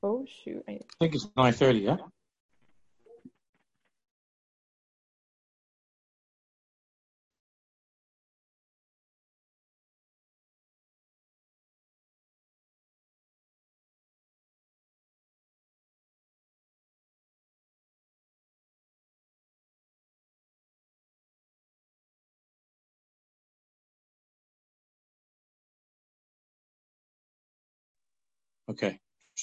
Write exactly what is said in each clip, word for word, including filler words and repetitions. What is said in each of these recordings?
Oh shoot! I... I think it's nine thirty. Yeah. Okay.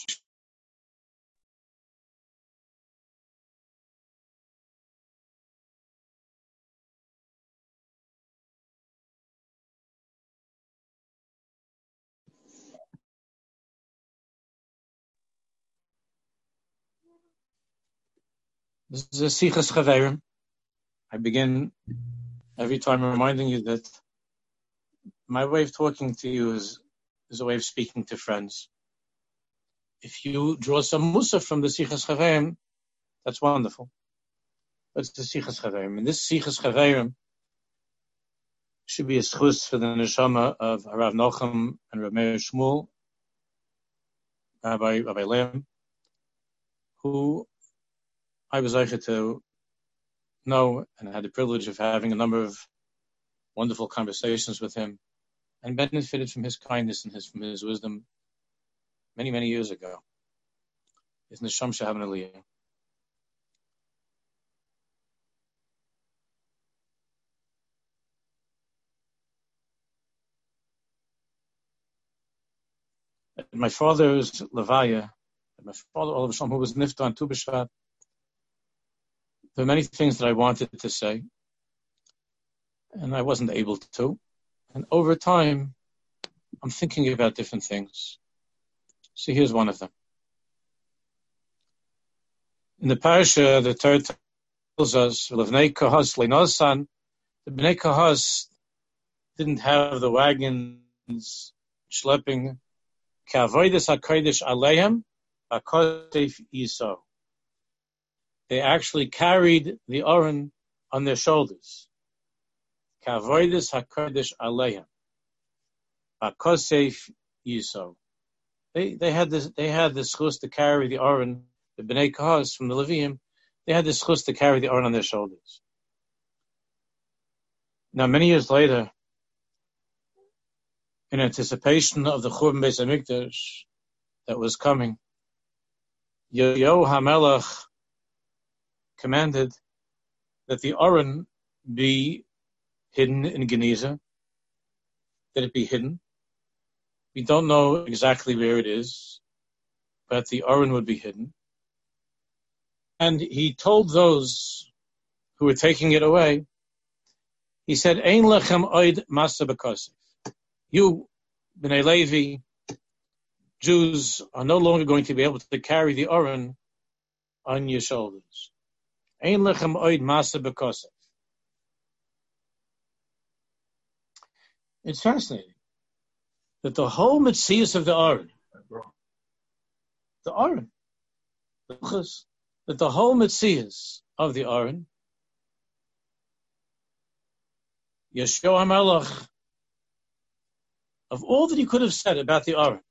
This is a Sichas Chaverim. I begin every time reminding you that my way of talking to you is, is a way of speaking to friends. If you draw some Musa from the Sichas Chaverim, that's wonderful. But it's the Sichas Chaverim. And this Sichas Chaverim should be a schus for the neshama of Rav Nochem and Rav Meir Shmuel, Rabbi, Rabbi Lehm, who I was able to know and had the privilege of having a number of wonderful conversations with him and benefited from his kindness and his from his wisdom many, many years ago. His neshama should have an aliyah. My father's levaya, my father, all of a sudden, who was nifta on Tu B'Shvat, there were many things that I wanted to say, and I wasn't able to. And over time, I'm thinking about different things. So here's one of them. In the parasha, the Torah tells us, "L'vnei Kahas leinosan," the Bnei Kahas didn't have the wagons schlepping K'avodas HaKodesh Aleim HaKosef Yisrael. They actually carried the Aron on their shoulders. K'avodas HaKodesh Aleim HaKosef Yisrael. They they had this they had the schus to carry the Aron, the Bnei Kahas from the Leviim. They had the schus to carry the Aron on their shoulders. Now, many years later, in anticipation of the Churban Beis Hamikdash that was coming, Yehoyahu HaMelech commanded that the Aron be hidden in Geniza, that it be hidden. We don't know exactly where it is, but the Aron would be hidden. And he told those who were taking it away, he said, Ein lechem oid masa b'kosef. You, Bnei Levi, Jews, are no longer going to be able to carry the Aron on your shoulders. Ein lechem oid masa b'kosef. It's fascinating that the whole mitzias of the Aron, the Aron, that the whole mitzias of the Aron, Yehoyahu HaMelech, of all that he could have said about the Aron,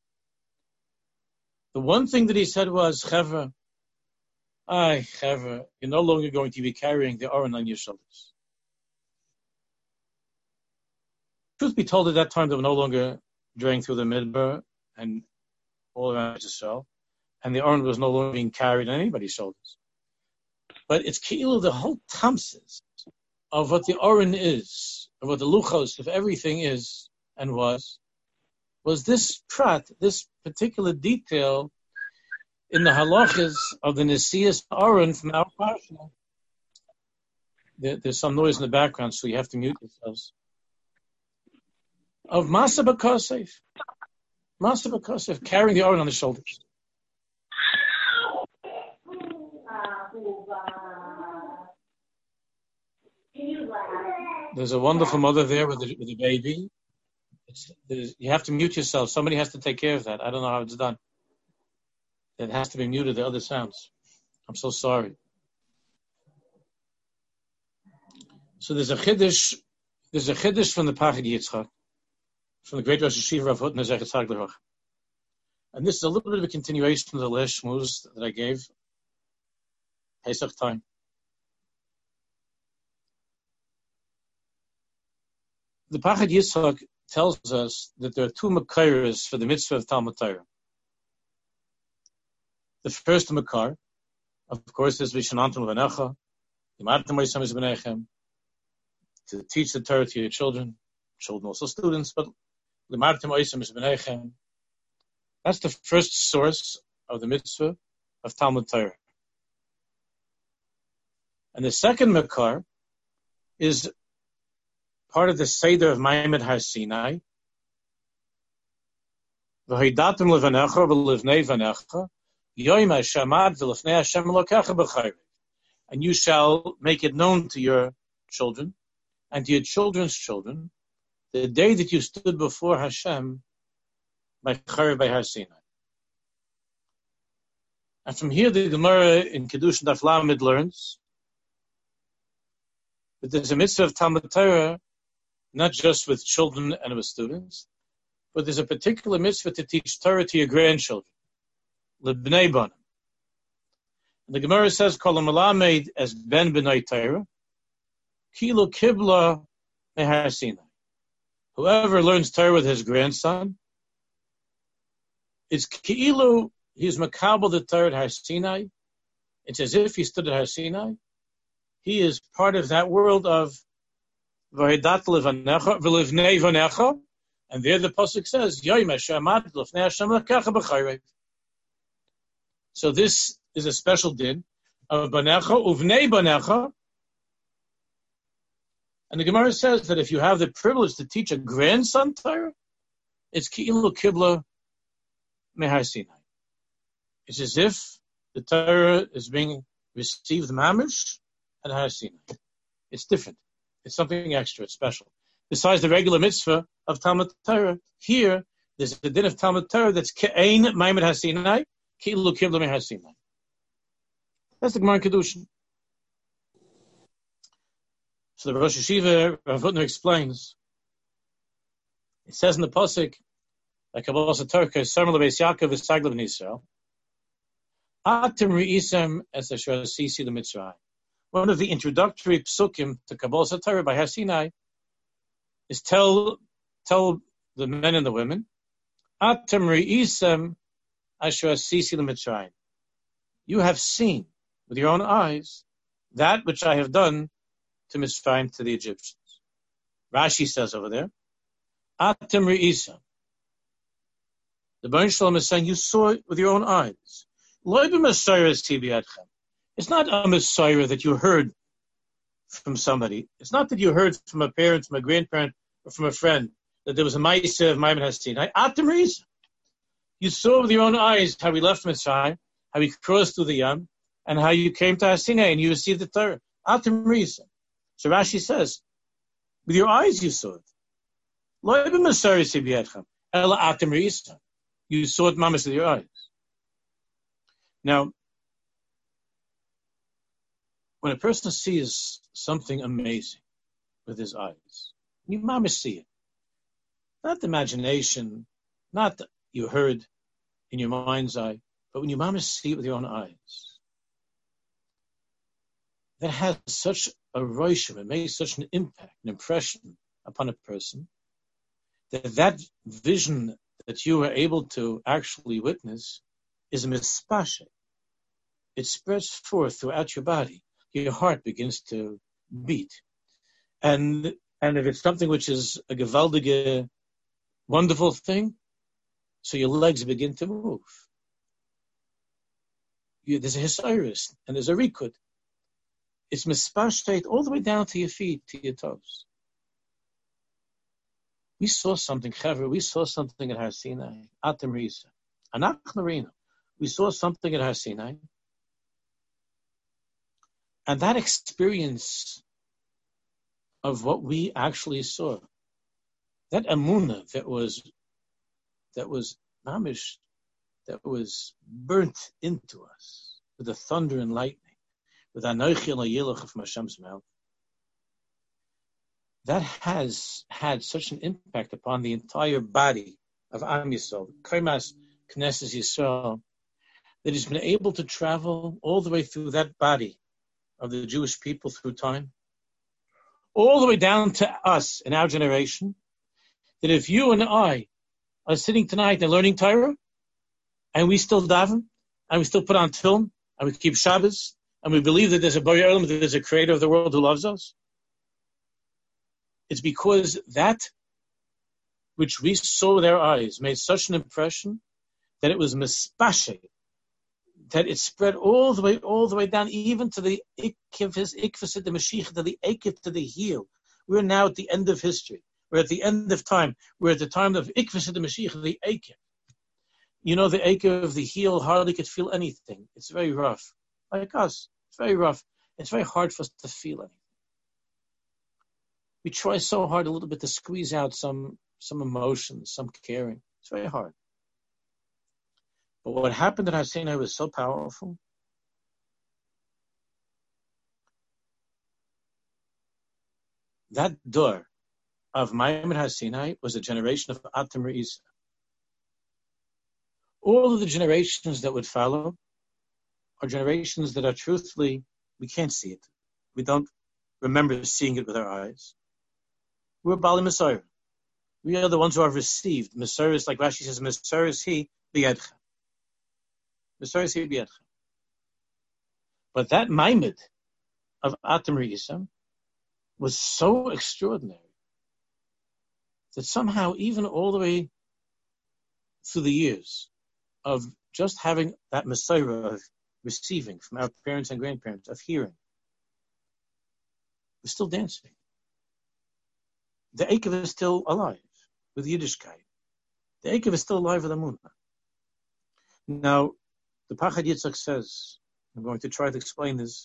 the one thing that he said was, Chevra, ay, Chevra, you're no longer going to be carrying the Aron on your shoulders. Truth be told, at that time, they were no longer draying through the Midbar and all around Israel, and the Aron was no longer being carried on anybody's shoulders. But it's Ki'ilu, the whole tamsis of what the Aron is, of what the luchos of everything is, and was, was this prat, this particular detail in the halachas of the Nesias Aron from our parsha. There, there's some noise in the background, so you have to mute yourselves. Of Masa B'Kosef. Masa B'Kosef, carrying the Aron on the shoulders. There's a wonderful mother there with a, with a baby. It's, you have to mute yourself. Somebody has to take care of that. I don't know how it's done. It has to be muted, the other sounds. I'm so sorry. So there's a chiddush, there's a chiddush from the Pachid Yitzchak, from the great Rosh Hashiva of Hutner Zechet Tzaddik L'Roch. And this is a little bit of a continuation of the last shmuz that I gave, Pesach time. The Pachad Yitzchak tells us that there are two Makairos for the mitzvah of Talmud Torah. The first Makar, of course, is Vishanantam Levanecha, Yimartem Oisam is Benechem, to teach the Torah to your children, children also students, but Yimartem Oisam is Benechem. That's the first source of the mitzvah of Talmud Torah. And the second Makar is part of the Seder of Ma'amad Har Sinai. V'haidatem levanecha v'livnei vanecha yoyim hashamad v'lifnei Hashem elokecha b'chayre. And you shall make it known to your children and to your children's children the day that you stood before Hashem by Chayre by Har Sinai. And from here the Gemara in Kedushin Daf Lamed learns that there's a mitzvah of Talmud Torah not just with children and with students, but there's a particular mitzvah to teach Torah to your grandchildren, lebnei banim. And the Gemara says, "Kol hamelamed as ben b'nai Torah, kilo kibla mehar Sinai." Whoever learns Torah with his grandson, it's kilo he's makabel the Torah at Har Sinai. It's as if he stood at Har Sinai. He is part of that world of V'haidat levanecha v'livnei vanecha, and there the pasuk says, Yoyim Hashamad l'fnei Hashem l'kecha b'chayre. So this is a special din of banecha uvnei banecha, and the Gemara says that if you have the privilege to teach a grandson Torah, it's ki'ilu kibla mehar Sinai. It's as if the Torah is being received mamish at Har Sinai. It's different. It's something extra, it's special. Besides the regular mitzvah of Talmud Torah, here there's a din of Talmud Torah that's ke'ein ma'amad har Sinai, ki'ilu kibla mehar Sinai. That's the Gemara in Kedushin. So the Rosh Hashiva, Rav Hutner explains, it says in the pasuk, like Kabbalah Satorka, Sarmal Beis Yaakov is Saglav Nisrael, Atem Re'isem es asher asisi l'Mitzrayim. One of the introductory psukim to Kabbalah Satorah by Har Sinai is tell tell the men and the women, Atem re'isem asher asisi l'Mitzrayim. You have seen with your own eyes that which I have done to Mitzrayim, to the Egyptians. Rashi says over there, Atem re'isem. The Baruch Shalom is saying you saw it with your own eyes. Lo b'masayres tibiyadchem. It's not a Messiah that you heard from somebody. It's not that you heard from a parent, from a grandparent, or from a friend that there was a Ma'aseh of Ma'amad Har Sinai. Atem re'isem. You saw with your own eyes how he left Mitzrayim, how he crossed through the Yam, and how you came to Har Sinai and you received the Torah. Atem re'isem. So Rashi says, with your eyes you saw it. Lo b'masayres tibiyadchem. Ela atem re'isem. You saw it mamash with your eyes. Now, when a person sees something amazing with his eyes, you mamash see it. Not the imagination, not the, you heard in your mind's eye, but when you mamash see it with your own eyes. That has such a roshim, it makes such an impact, an impression upon a person, that that vision that you are able to actually witness is a mispashe. It spreads forth throughout your body. Your heart begins to beat. And and if it's something which is a gewaldige, wonderful thing, so your legs begin to move. You, there's a hisayrus and there's a rikud. It's mispashet all the way down to your feet, to your toes. We saw something, Chaver, we saw something at Har Sinai, Atem Re'isem. Anach Marina. We saw something at Har Sinai. And that experience of what we actually saw, that emunah that was, that was mamish, that was burnt into us with the thunder and lightning, with Anochi L'Yilach from Hashem's mouth, that has had such an impact upon the entire body of Am Yisrael. Kaimas Knesset Yisrael, that he's been able to travel all the way through that body of the Jewish people through time, all the way down to us in our generation, that if you and I are sitting tonight and learning Torah, and we still daven, and we still put on tefillin, and we keep Shabbos, and we believe that there's a Borei Olam, that there's a creator of the world who loves us, it's because that which we saw with our eyes made such an impression that it was mispashe, that it spread all the way, all the way down, even to the ikvus, ikvus of the Mashiach, to the ikvus, to the heel. We're now at the end of history. We're at the end of time. We're at the time of ikvus of the Mashiach, the ikvus. You know, the ikvus of the heel hardly could feel anything. It's very rough. Like us, it's very rough. It's very hard for us to feel anything. We try so hard a little bit to squeeze out some, some emotions, some caring. It's very hard. But what happened at Har Sinai was so powerful. That door of Maimon Har Sinai was a generation of Atam Re'isa. All of the generations that would follow are generations that are truthfully, we can't see it. We don't remember seeing it with our eyes. We're Bali Messiah. We are the ones who have received. Messiah is, like Rashi says, Messiah is he, b'yedcha. Messiah is he, b'yedcha. But that Maimed of Atam Re'isa was so extraordinary that somehow, even all the way through the years of just having that Messiah of receiving from our parents and grandparents, of hearing, we're still dancing. The Eikev is still alive with Yiddishkeit. The Eikev is still alive with Amunah. Now, the Pachad Yitzchak says, I'm going to try to explain this,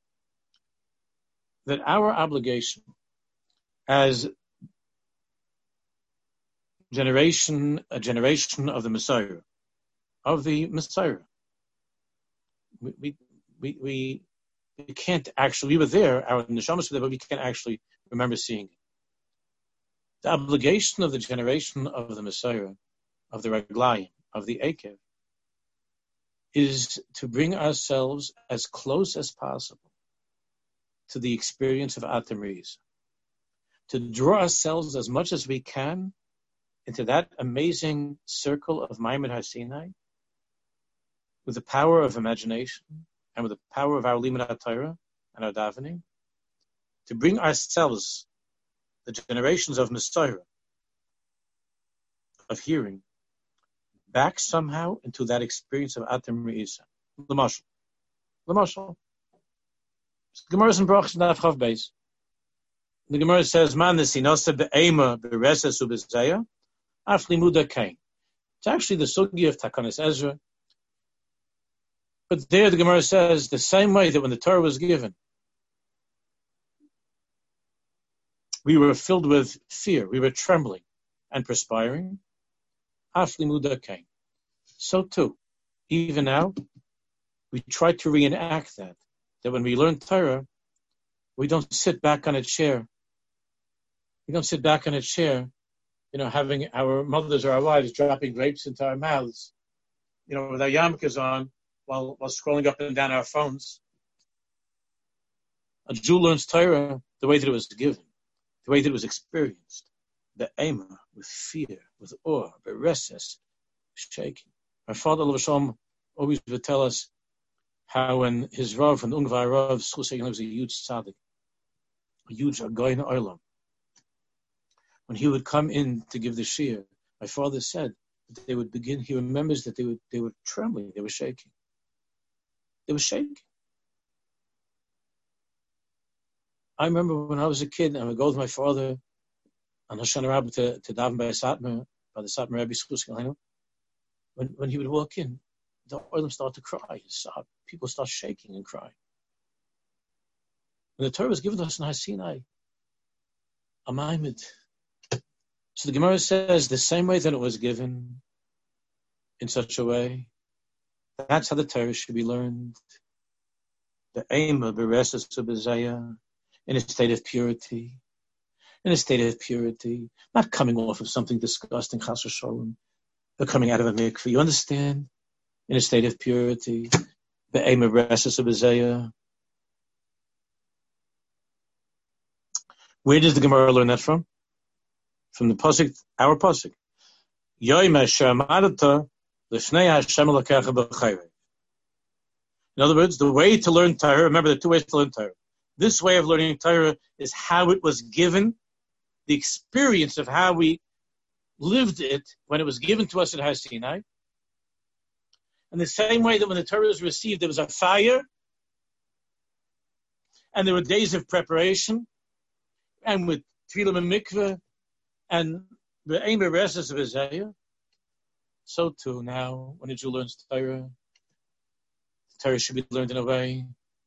that our obligation as generation, a generation of the Messiah, of the Messiah, we we we, we, we can't actually, we were there, our neshamas were there, but we can't actually remember seeing it. The obligation of the generation of the Messiah, of the Raglayim, of the Eikev, is to bring ourselves as close as possible to the experience of Atam Re'isa, to draw ourselves as much as we can into that amazing circle of Maimon Har Sinai, with the power of imagination and with the power of our Limud HaTorah and our davening, to bring ourselves, the generations of Messiah, of hearing, back somehow into that experience of Atam Re'isa. L'mashal. L'mashal. The Gemara is in Brachos Daf Chav Beis. The Gemara says, "Man nesinasa be'ema be'reses u'b'zeya, af limuda kain." It's actually the sugi of Takanas Ezra. But there the Gemara says, the same way that when the Torah was given, we were filled with fear, we were trembling and perspiring, af limuda kain. So too, even now, we try to reenact that. That when we learn Torah, we don't sit back on a chair. We don't sit back on a chair, you know, having our mothers or our wives dropping grapes into our mouths, you know, with our yarmulkes on, while while scrolling up and down our phones. A Jew learns Torah the way that it was given, the way that it was experienced. The ema, with fear, with awe, bereses, shaking. My father, Lavashom, always would tell us how when his Rav and Ungvar Rav, Schusay was a huge tzaddik, a huge Agoyin Olam. When he would come in to give the shir, my father said that they would begin, he remembers that they would they were trembling, they were shaking. They were shaking. I remember when I was a kid, and I would go with my father on Hoshana Rabbah to, to daven by Satmar, by the Satmar Rebbe Schusay. When when he would walk in, the Olam started to cry. People start shaking and crying. When the Torah was given to us in Har Sinai, a Maimed. So the Gemara says the same way that it was given, in such a way, that's how the Torah should be learned. The aim of bereses u'b'zeya, in a state of purity, in a state of purity, not coming off of something disgusting, chas v'sholem, They're coming out of a mikveh. You understand? In a state of purity. The aim of restless of Isaiah. Where does the Gemara learn that from? From the pasuk, our pasuk. In other words, the way to learn Torah, remember there are two ways to learn Torah. This way of learning Torah is how it was given, the experience of how we lived it when it was given to us at Har Sinai. And the same way that when the Torah was received, there was a fire, and there were days of preparation, and with Tefillah and Mikveh, and the aim of restless of Isaiah. So too now, when a Jew learns Torah, Torah should be learned in a way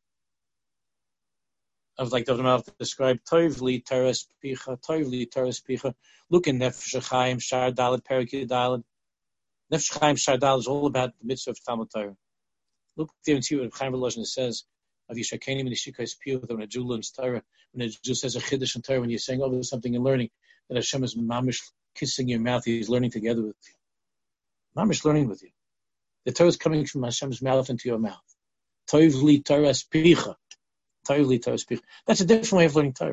of, like David Malach described, Tovli Teres Picha, Tovli Teres Picha. Look in Nefesh Chaim, Shar Dalet, Perik Dalet. Nefesh Chaim, Shar Dalet is all about the mitzvah of Talmud Torah. Look there and see what Chaim Volozhin says of Yishakeni and Yishikais Piyu, that when a Jew learns Torah, when a Jew says a Chiddush in Torah, when you're saying, oh, there's something you're learning, that Hashem is mamish kissing your mouth, He's learning together with you. Mamish learning with you. The Torah is coming from Hashem's mouth into your mouth. Tovli Teres Picha. Tovli Teres Picha. That's a different way of learning Torah.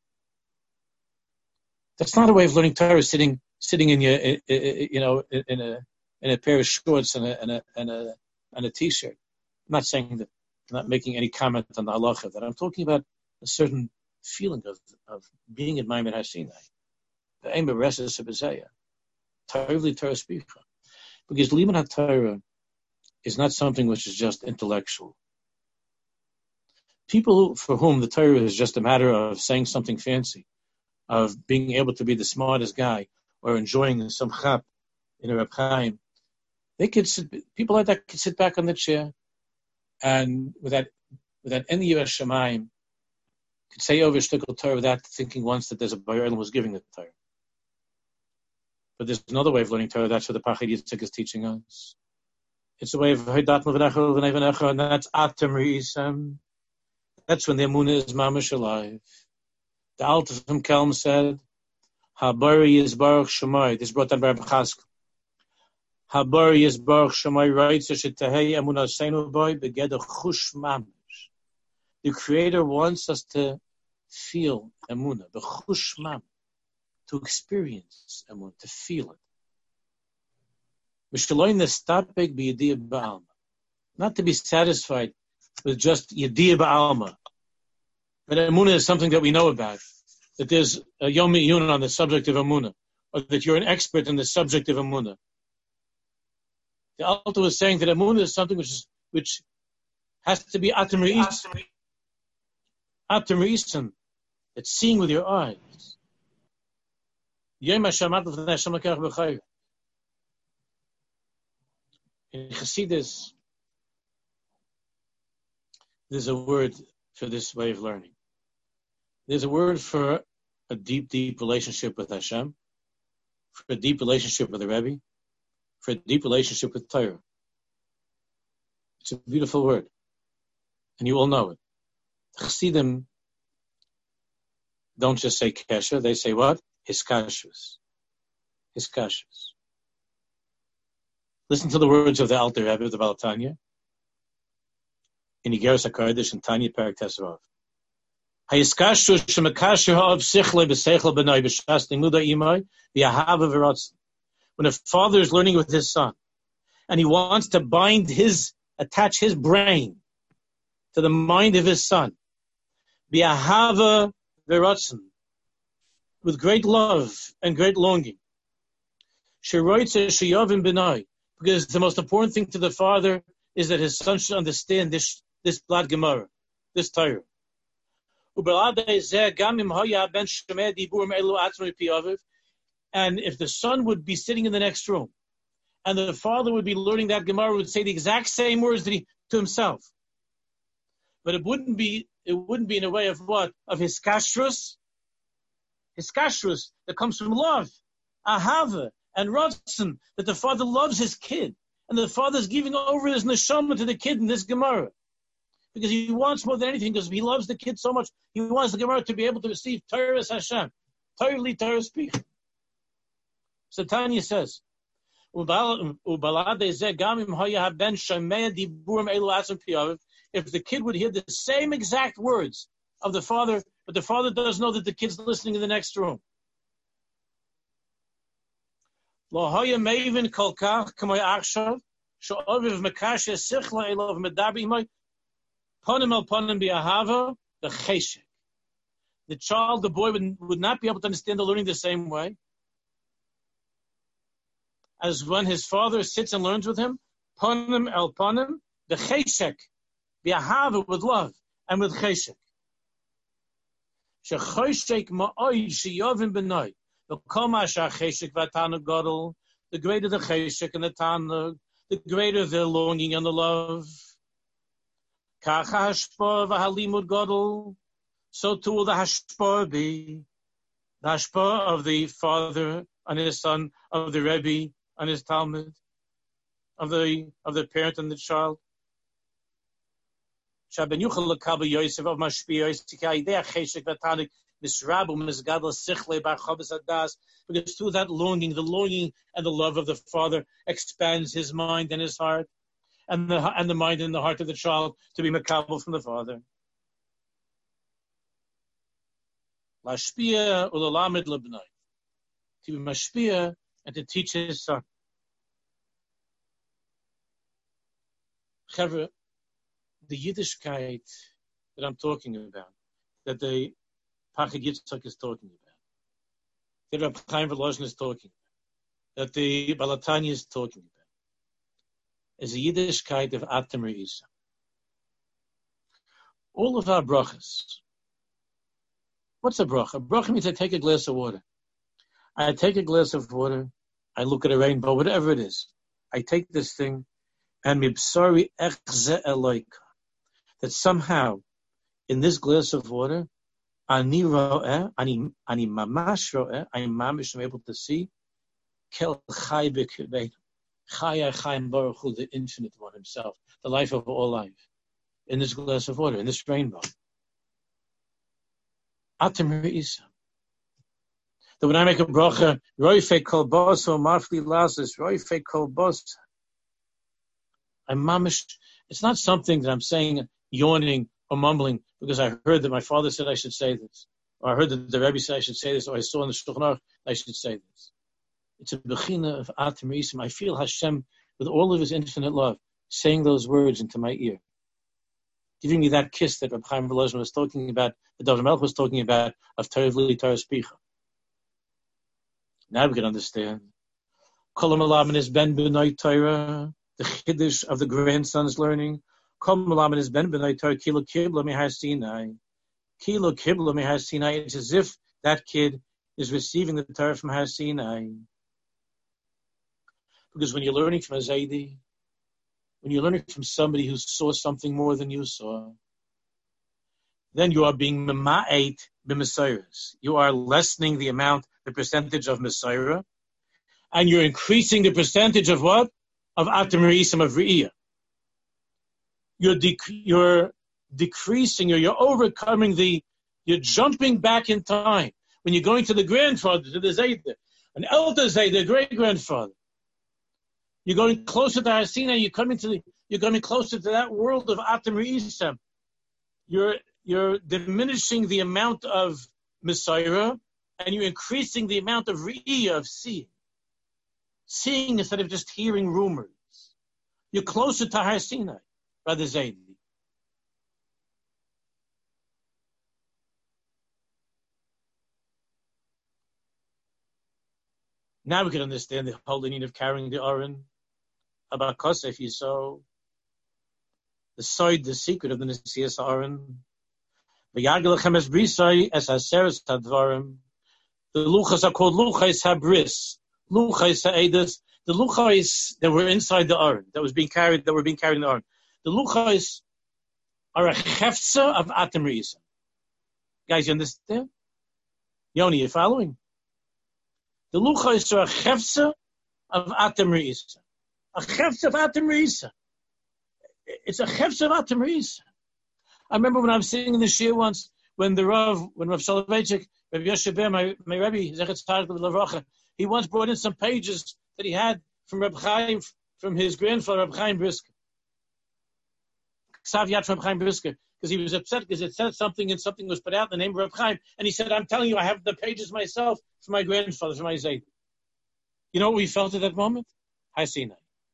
That's not a way of learning Torah sitting sitting in your, you know, in a in a pair of shorts and a and a and a and a t-shirt. I'm not saying that. I'm not making any comment on the halacha of that. I'm talking about a certain feeling of of being in Ma'amad Har Sinai. The aim of restless of Isaiah. Tovli Teres Picha. Because Limud HaTorah is not something which is just intellectual. People for whom the Torah is just a matter of saying something fancy, of being able to be the smartest guy, or enjoying some chap in a Reb Chaim, they could sit, people like that could sit back on the chair and without without any Yiras Shamayim could say over Shtickle Torah without thinking once that there's a Bayer Elam was giving the Torah. But there's another way of learning Torah. That's what the Pachid Yitzchak is teaching us. It's a way of Haydat Mavnecha V'Nei, and that's Atem Re'isem. That's when the Emunah is mamish alive. The Alter from Kelm said, Habari is Baruch Shemai. This is brought down by Rabbi Chaskel. Habari is Baruch Shemai, writes Shetahei Emunah Seinu Boy Begeder Chush Mamish. The Creator wants us to feel Emunah, the Chush Mamish, to experience Emunah, to feel it. Not to be satisfied with just Yediyah Ba'alma. But Emunah is something that we know about. That there's a Yom Iyun on the subject of Emunah. Or that you're an expert in the subject of Emunah. The Alter was saying that Emunah is something which is, which has to be Atem Re'isem. Atem Re'isem. It's seeing with your eyes. Yom HaShamat L'fnei Hashem L'kach B'chayr. In Chassidus, there's a word for this way of learning. There's a word for a deep, deep relationship with Hashem, for a deep relationship with the Rebbe, for a deep relationship with Torah. It's a beautiful word, and you all know it. The Chassidim don't just say kesher, they say what? Hiskashrus. Hiskashrus. Listen to the words of the Alter Rebbe of the Baal Tanya in Igeres HaKodesh and Tanya Perek Tesvav. Hayiskashrus shemekasher ha'av sichle b'seichel b'nai b'shas limuda imai v'yahava v'ratzon. When a father is learning with his son, and he wants to bind his, attach his brain to the mind of his son, v'yahava v'ratzon, with great love and great longing. Sheroitze sheyavim b'nai, because the most important thing to the father is that his son should understand this this blood Gemara, this Torah. And if the son would be sitting in the next room, and the father would be learning that Gemara, would say the exact same words that he to himself, but it wouldn't be it wouldn't be in a way of what? Of his kashrus, his kashrus that comes from love, ahava and ratzon, that the father loves his kid, and the father is giving over his neshama to the kid in this Gemara, because he wants more than anything, because he loves the kid so much, he wants the Gemara to be able to receive Torah's Hashem, Torah li Torah speak. So Tanya says, If the kid would hear the same exact words of the father, but the father does know that the kid's listening in the next room. The child, the boy, would, would not be able to understand the learning the same way as when his father sits and learns with him. Ponim el ponim, the cheshek, bi'ahava, with love and with cheshek. Shecheshek ma'oy sheyovim b'noi. The komasha cheshek v'atanu gadol. The greater the cheshek and the tanug, the greater the longing and the love. Kacha hashpa v'halimud gadol. So too will the hashpa be, the hashpa of the father and his son, of the Rebbe and his Talmud, of the of the parent and the child. Shaben yuchal lekabel Yosef of mashpia Yosef k'ayidei cheshek v'tanik misrabu misgadol sichle bar chabes hadas, because through that longing, the longing and the love of the father expands his mind and his heart, and the and the mind and the heart of the child to be makabel from the father. Lashpia ulalamed lebnai, to be mashpia and to teach his son. Chavre, the Yiddishkeit that I'm talking about, that the Pachid Yitzchak is talking about, that Reb Chaim Volozhin is talking about, that the Balatanya is talking about, is a Yiddishkeit of Atem Re'isa. All of our brachas. What's a bracha? A bracha means I take a glass of water. I take a glass of water, I look at a rainbow, whatever it is. I take this thing, and mibsari echze eloika, that somehow, in this glass of water, ani ro'eh, ani, ani mamash ro'eh, I am mamish, I'm able to see, kel chai b'kibeinu, chai chaim baruch hu, the infinite one himself, the life of all life, in this glass of water, in this rainbow. Atem re'isa. That when I make a bracha, roife kol boso mafli lazis, roife kol boso, I'm mamish. It's not something that I'm saying, yawning or mumbling, because I heard that my father said I should say this, or I heard that the Rebbe said I should say this, or I saw in the Shulchan Aruch I should say this. It's a bechina of Atem Re'isa. I feel Hashem, with all of his infinite love, saying those words into my ear, giving me that kiss that Reb Chaim Volozhin was talking about, that David Melch was talking about, of Torah V'li Torah Spicha. Now we can understand. Kolam Alamin is ben b'nai Torah, the chiddush of the grandson's learning. Kolam Alamin is ben b'nai Torah, kilo kibla mehar Sinai. Kilo kibla mehar Sinai. It's as if that kid is receiving the Torah from Har Sinai. Because when you're learning from a Zaydi, when you're learning from somebody who saw something more than you saw, then you are being mema'et b'Mesiras. You are lessening the amount, the percentage of Mesiras, and you're increasing the percentage of what? Of Atem Re'isa, of Re'iyah. You're, dec- you're decreasing, or you're overcoming the, you're jumping back in time. When you're going to the grandfather, to the Zayda, an elder Zayda, a great-grandfather, you're going closer to Har Sinai, you're coming to the, you're coming closer to that world of Atem Re'isa. You're, you're diminishing the amount of Mesiras, and you're increasing the amount of Re'iyah, of seeing. Seeing instead of just hearing rumors. You're closer to Har Sinai, Brother Zaydi. Now we can understand the whole need of carrying the Aron. About Kosef Yisrael, the side, the secret of the Nesias Aron. The Yagelachem es Brisai es Haseres Hadvarim. The Luchas are called Luchais Habris. Luchais Ha'edus. The Luchais that were inside the Aron, that was being carried, that were being carried in the Aron. The Luchais are a chefza of Atem Re'isa. Guys, you understand? Yoni, you following? The Luchais are a chefza of Atem Re'isa. A chefza of Atem Re'isa. It's a chefza of Atem Re'isa. I remember when I was sitting in the shir once, when the Rav, when Rav Soloveitchik, Rav Yoshe Ber, my, my Rebbe, Zechet Tzaddik L'Levracha, he once brought in some pages that he had from Reb Chaim, from his grandfather, Reb Chaim Brisker. Ksav Yad from Reb Chaim Brisker, because he was upset because it said something and something was put out in the name of Reb Chaim, and he said, I'm telling you, I have the pages myself for my grandfather, for my Zayd. You know what we felt at that moment? Hasinai.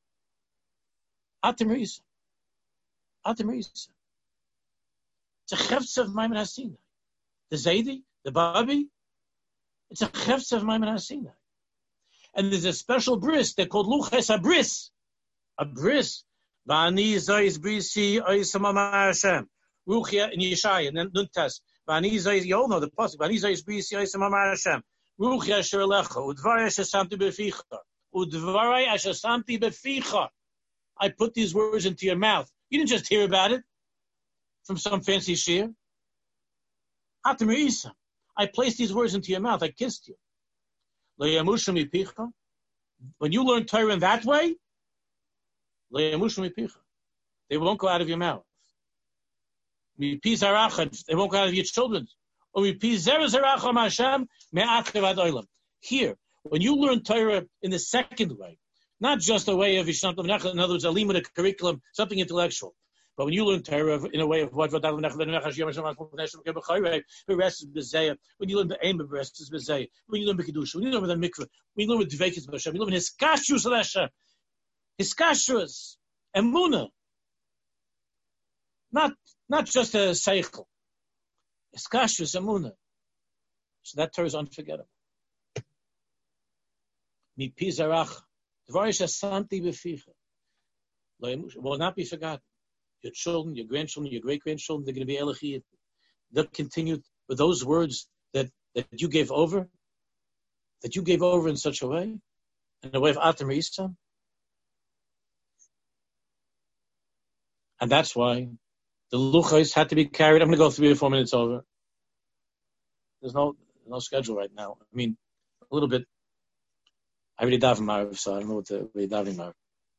Atem Risa. Atem Risa. It's a chefs of Maimon Hasinai. The Zaydi, the Babi, it's a chefs of Maimon Hasinai. And there's a special bris, they're called Luches, a bris. A bris. Va'ani zois brisi oisam amar Hashem. Ruchia in Yeshaya, and then Nuntas. Va'ani zois, you all know the pasuk. Va'ani zois brisi oisam amar Hashem. Ruchia asher lecha, udvarai asher samti beficha. Udvarai asher samti beficha. I put these words into your mouth. You didn't just hear about it from some fancy shir. Atem Reisa. I placed these words into your mouth. I kissed you. When you learn Torah in that way, they won't go out of your mouth. They won't go out of your children's. Here, when you learn Torah in the second way, not just a way of Yishnat L'Menachah, in other words, a limud, a curriculum, something intellectual. But when you learn Torah in a way of what, when you learn the aim of rest is Bezayah, when you learn the Kedusha, when you learn the Mikveh, when you learn the Dveikis of Hashem, you learn His Kashrus of Hashem, His Kashrus, Emunah, not not just a Seichel, His Kashrus, Emunah. So that Torah is unforgettable. Mi Pizarach, Dvarish Asanti Beficha, will not be forgotten. Your children, your grandchildren, your great-grandchildren, they're going to be Elachiyim. They'll continue with those words that, that you gave over, that you gave over in such a way, in a way of Atem Reisa. And that's why the Luchos had to be carried. I'm going to go three or four minutes over. There's no no schedule right now. I mean, a little bit. I really daven Marav, so I don't know what the really daven Marav.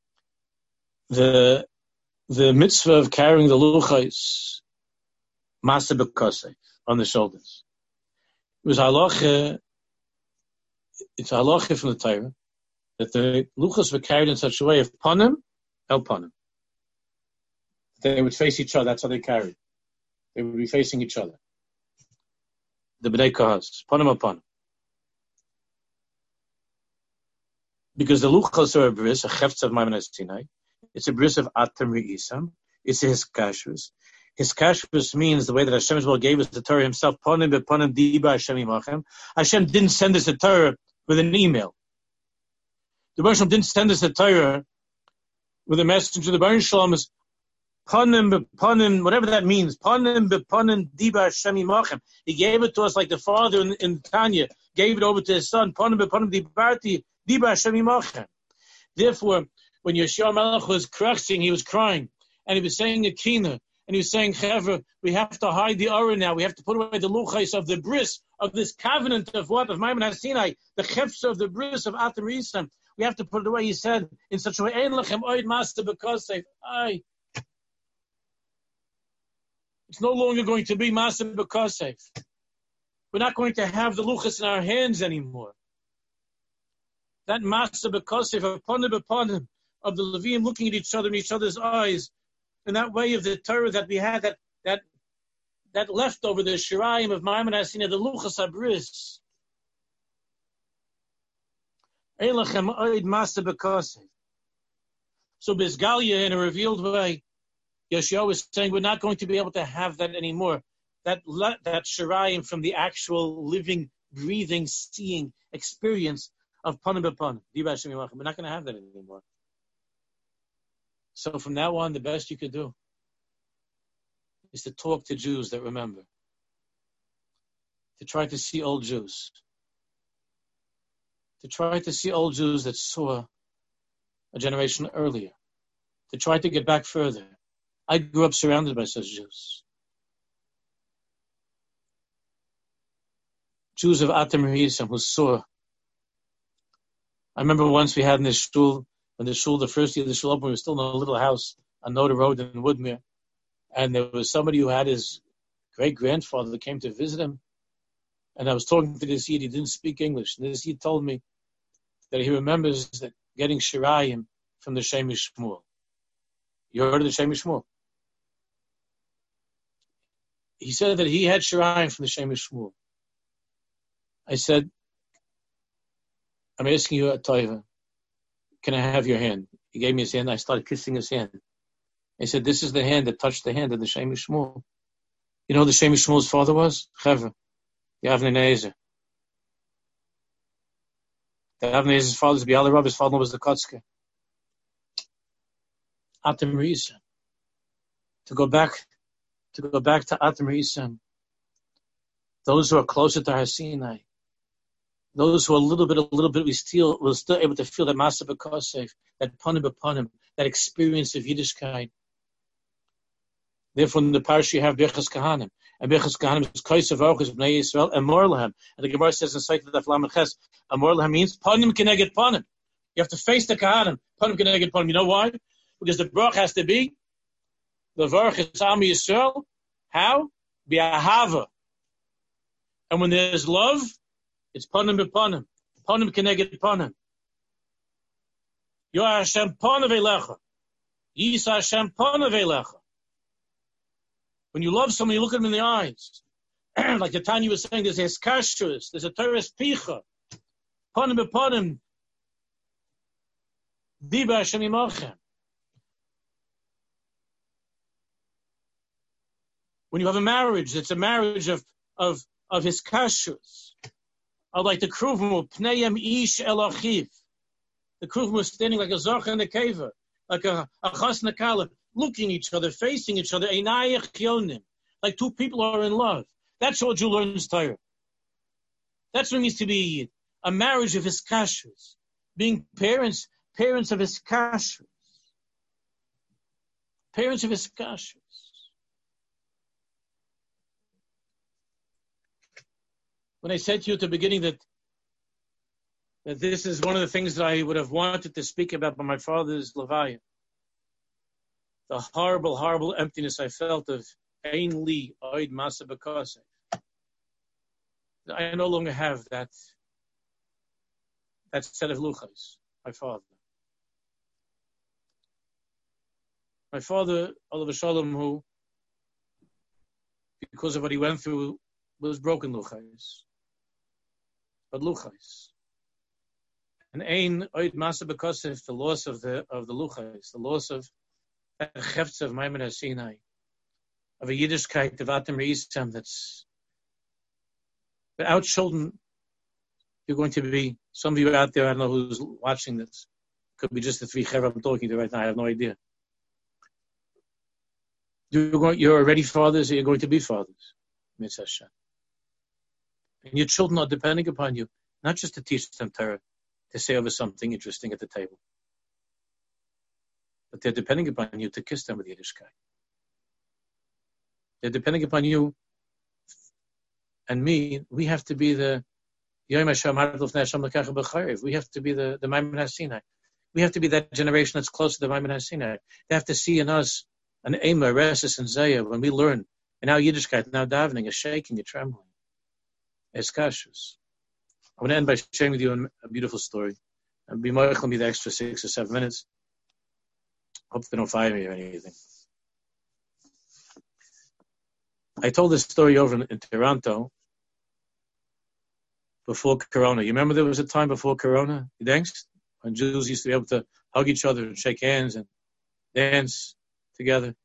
The The mitzvah of carrying the luchos, masa b'kosei, on the shoulders. It was halacha, it's halacha from the Torah, that the luchos were carried in such a way of panim, el panim. They would face each other, that's how they carried. They would be facing each other. The b'nei kahas, panim el panim. Because the luchos are a bris, a chefetz of Maimon Sinai. It's a bris of Atem Re'isam. It's his kashrus. His kashrus means the way that Hashem gave us the Torah himself. Ponim beponim diba Hashem imachem. Hashem didn't send us the Torah with an email. The Baruch Shalom didn't send us the Torah with a message. The Baruch Shalom is ponim beponim, whatever that means. Ponim beponim diba Hashem imachem. He gave it to us like the father in, in Tanya gave it over to his son. Ponim beponim dibarti diba Hashem imachem. Therefore, when Yeshua Melech was crushing, he was crying, and he was saying a kina, and he was saying, Chevra, we have to hide the aura now. We have to put away the luchais of the bris, of this covenant of what? Of Maimon HaSinai, the chefs of the bris of Atem Reisa. We have to put it away, he said, in such a way, Ein lechem oid master b'kosef. Aye. It's no longer going to be master b'kosef. We're not going to have the luchas in our hands anymore. That master b'kosef, upon him, upon him, of the Levium looking at each other in each other's eyes, in that way of the Torah that we had, that that that leftover, the Shirayim of Maimon HaSinai, the Luchas HaBris. Eilachem oid masa b'kosef. So Bizgalia, in a revealed way, Yeshua was saying, we're not going to be able to have that anymore. That that Shirayim from the actual living, breathing, seeing experience of Panim b'Panim. We're not going to have that anymore. So from now on, the best you could do is to talk to Jews that remember, to try to see old Jews, to try to see old Jews that saw a generation earlier, to try to get back further. I grew up surrounded by such Jews. Jews of Atem Re'isam who saw. I remember once we had in this shul, when the shul, the first year of the shul opened, we were still in a little house on Noda Road in Woodmere. And there was somebody who had his great-grandfather that came to visit him. And I was talking to this Yid, he didn't speak English. And this Yid told me that he remembers that getting Shirayim from the Shemish Shmuel. You heard of the Shemish Shmuel? He said that he had Shirayim from the Shemish Shmuel. I said, I'm asking you a taiva. Can I have your hand? He gave me his hand. I started kissing his hand. I said, this is the hand that touched the hand of the Shemish Shmuel. You know who the Shemish Shmuel's father was? Chevra, the Avnei Nezer. The Avnei Nezer's father was Biala Rav. His father was the Kotzke. Atam Risa. To go back, to go back to Atam Risa. Those who are closer to Har Sinai. Those who are a little bit, a little bit, we still, we're still able to feel that Masa B'Kosef, that Panim B'Panim, that experience of Yiddishkeit. Therefore, in the parish you have Birchas Kahanim, and Birchas Kahanim is Kosev Orchis Bnei Yisrael and Morlahem. And the Gemara says in Seitet Daf Lamed Ches, Morlahem means Panim Keneged Panim. You have to face the Kahanim. Panim Keneged Panim. You know why? Because the brach has to be the Varch is Am Yisrael. How? B'Ahava. And when there's love, it's Panim B'Panim. Panim Keneged Panim. You are Hashem Panim Eilecha. Yisa Hashem Panim Eilecha. When you love someone, you look at them in the eyes. Like the Tanya was saying, there's a Heskashrus, there's a Teres Picha. Panim B'Panim. Diba Hashem Yimachem. When you have a marriage, it's a marriage of of of Heskashrus. Like the Kruvim, Pneyem Ish Elochiv. The Kruvim was standing like a Zoch and a Keva, like a, a Chas Nakala, looking at each other, facing each other, Einayach Yonim, like two people are in love. That's what you learn in Torah. That's what it means to be a marriage of Heskashrus. Being parents, parents of Heskashrus. Parents of Heskashrus. When I said to you at the beginning that that this is one of the things that I would have wanted to speak about by my father's Levaya, the horrible, horrible emptiness I felt of Ein Li Oid Masa B'Kosef. I no longer have that that set of luchos, my father. My father, Olav Shalom, who, because of what he went through, was broken luchos. But luchos. And ein oid masa b'kosef, the loss of the of the luchos, the loss of that chefts of Maimon Sinai, of a Yiddishkeit of Atam Reisam that's without children. You're going to be, some of you out there, I don't know who's watching this, could be just the three chevra I'm talking to right now, I have no idea. You're, going, you're already fathers, or you're going to be fathers. Mitzvah Hashem. And your children are depending upon you, not just to teach them Torah, to say over something interesting at the table, but they're depending upon you to kiss them with Yiddishkeit. They're depending upon you and me. We have to be the we have to be the the Maimon HaSinai. We have to be that generation that's close to the Maimon HaSinai. They have to see in us an Ema, Resis, and Zayah when we learn. And now Yiddishkeit, now davening, a shaking, a trembling. Eskashus. I want to end by sharing with you a beautiful story. I'll be more me the extra six or seven minutes. Hope they don't fire me or anything. I told this story over in, in Toronto before Corona. You remember there was a time before Corona, thanks, when Jews used to be able to hug each other and shake hands and dance together.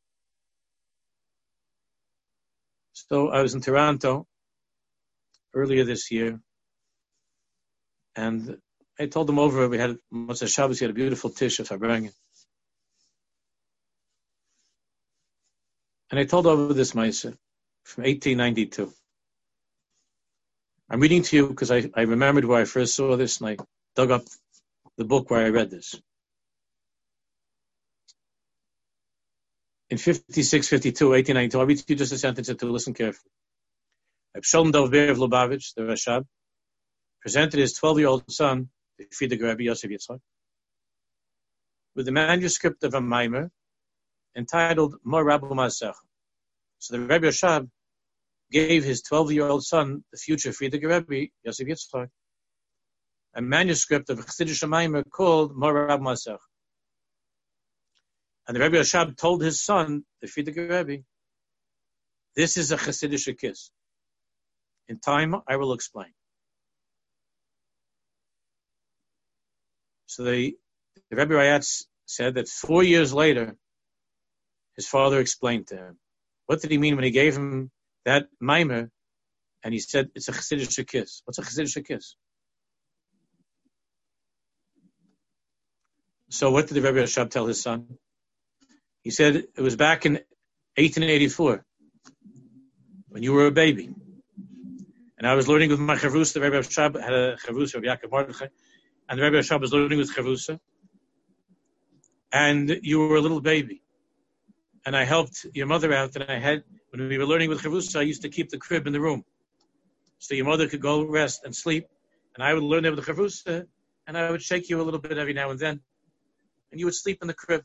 So I was in Toronto earlier this year, and I told them over, we had Motzei Shabbos, we had a beautiful Tish of Farbrengen. And I told over this Maisa from eighteen ninety-two. I'm reading to you because I, I remembered where I first saw this, and I dug up the book where I read this. In fifty-six, fifty-two, eighteen ninety-two, I'll read to you just a sentence or two, listen carefully. Shalom Dov Ber of Lubavitch, the Rashab, presented his twelve-year-old son, the Frierdiker Rebbe Yosef Yitzchak, with the manuscript of a Maimer entitled Mar Rabu Masecha. So the Rebbe Rashab gave his twelve-year-old son, the future Frierdiker Rebbe Yosef Yitzchak, a manuscript of a Chassidish Maimer called Morab Masach. And the Rebbe Rashab told his son, the Frierdiker Rebbe, this is a Chassidish kiss. In time, I will explain. So the, the Rebbe Rayatz said that four years later, his father explained to him. What did he mean when he gave him that Maimer? And he said, it's a Chassidish kiss. What's a Chassidish kiss? So what did the Rebbe Rashab tell his son? He said, it was back in eighteen eighty-four, when you were a baby. And I was learning with my Chavrusa. The Rebbe Rashab had a Chavrusa of Yaakov Mordechai. And the Rebbe Rashab was learning with Chavrusa. And you were a little baby. And I helped your mother out. And I had, when we were learning with Chavrusa, I used to keep the crib in the room. So your mother could go rest and sleep. And I would learn there with the Chavrusa. And I would shake you a little bit every now and then. And you would sleep in the crib.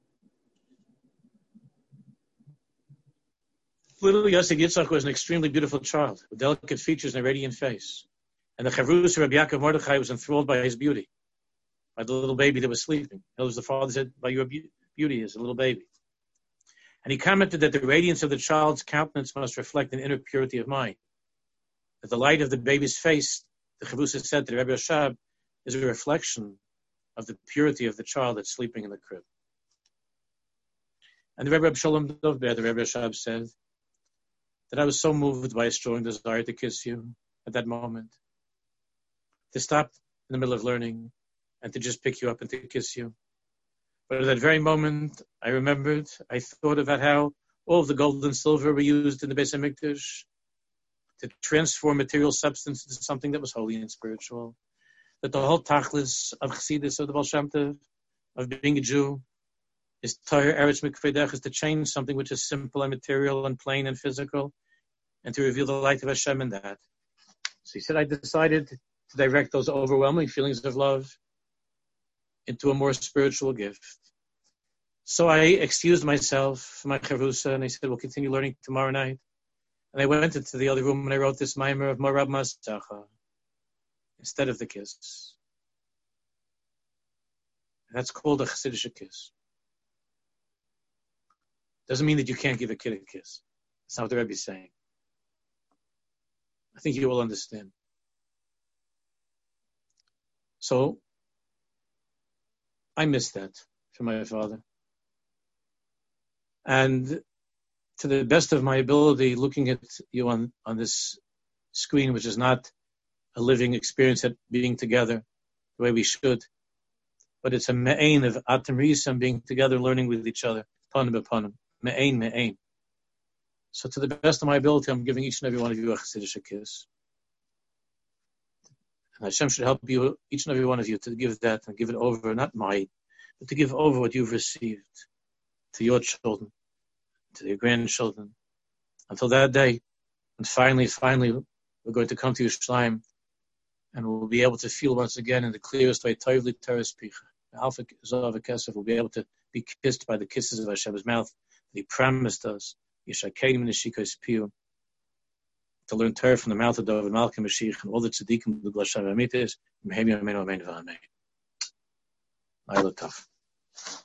Little Yosef Yitzchak was an extremely beautiful child with delicate features and a radiant face. And the Chavrusa Rabbi Yaakov Mordechai was enthralled by his beauty, by the little baby that was sleeping. It was the father said, by your beauty is a little baby. And he commented that the radiance of the child's countenance must reflect an inner purity of mind. That the light of the baby's face, the Chavrusa said to the Rebbe Rashab, is a reflection of the purity of the child that's sleeping in the crib. And the Rebbe Shalom Dovber, the Rebbe Rashab said, that I was so moved by a strong desire to kiss you at that moment, to stop in the middle of learning and to just pick you up and to kiss you. But at that very moment, I remembered, I thought about how all of the gold and silver were used in the Beis HaMikdash to transform material substance into something that was holy and spiritual. That the whole tachlis of Chassidus, of the Baal Shem Tov, of being a Jew, is Torah Eretz Mikvedech, is to change something which is simple and material and plain and physical, and to reveal the light of Hashem in that. So he said, I decided to direct those overwhelming feelings of love into a more spiritual gift. So I excused myself from my Chavrusa, and I said, we'll continue learning tomorrow night. And I went into the other room and I wrote this Maimer of Morab Masacha instead of the kiss. And that's called a Chassidish kiss. Doesn't mean that you can't give a kid a kiss. That's not what the Rebbe is saying. I think you will understand. So, I missed that from my father. And to the best of my ability, looking at you on, on this screen, which is not a living experience at being together the way we should, but it's a me'ain of atam risam, being together, learning with each other, panim b'panim. Me'ain, me'ain. So to the best of my ability, I'm giving each and every one of you a Chassidish kiss. And Hashem should help you, each and every one of you, to give that and give it over, not mine, but to give over what you've received to your children, to your grandchildren, until that day. And finally, finally, we're going to come to Yerushalayim, and we'll be able to feel once again in the clearest way, Tovli Teres Picha. Alpha Zav Kesef will be able to be kissed by the kisses of Hashem's mouth. He promised us, Yeshakedim and Shikos Piyu, to learn Torah from the mouth of David Malka Mashiach and all the tzaddikim, the Glashav Amitis, Mehem Yameinu Amen V'Amen. I look tough.